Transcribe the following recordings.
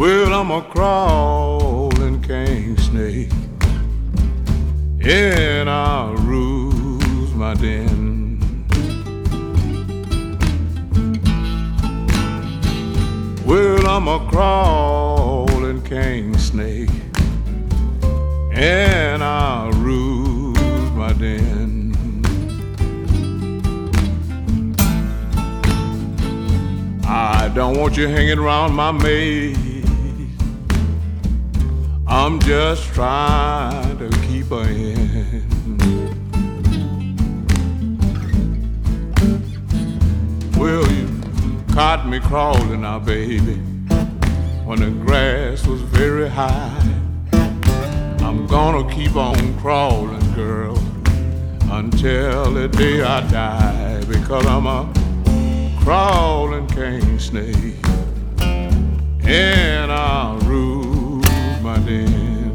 Well, I'm a crawling king snake, and I ruse my den. Well, I'm a crawling king snake, and I ruse my den. I don't want you hanging around my maid. I'm just trying to keep her in. Well, you caught me crawling now, baby, when the grass was very high. I'm gonna keep on crawling, girl, until the day I die, because I'm a crawling king snake, and I'll rule my den.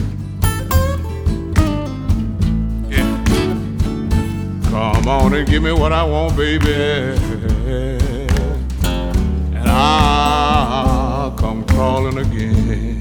Yeah. Come on and give me what I want, baby, and I'll come crawling again.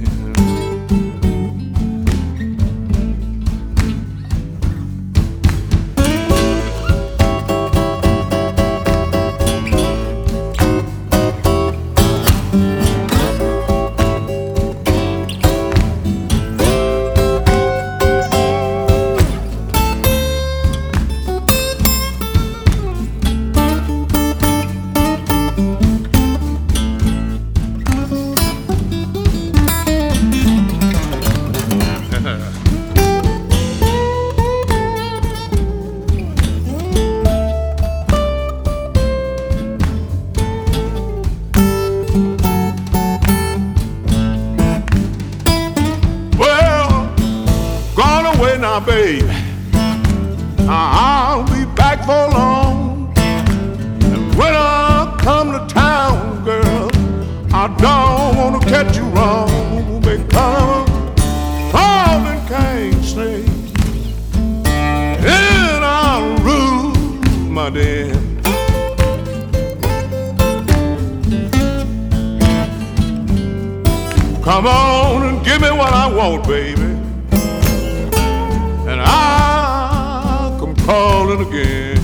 Now, baby, I'll be back for long. And when I come to town, girl, I don't want to catch you wrong, because I'm crawling king snake, and I'll rule my den. Come on and give me what I want, baby, and I'll come calling again.